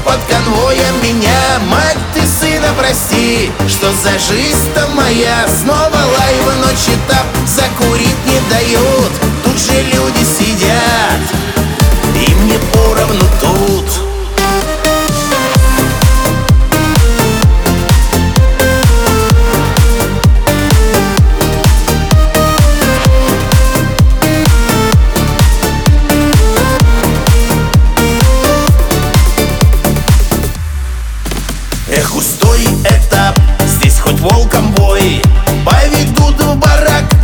под конвоем меня. Мать, ты сына прости, что за жизнь-то моя. Снова лайвы, ночи этап, закурить не дают. Тут же люди сидят, и мне поровну тут. Эх, устой этап, здесь хоть волком бой. Поведут в барак,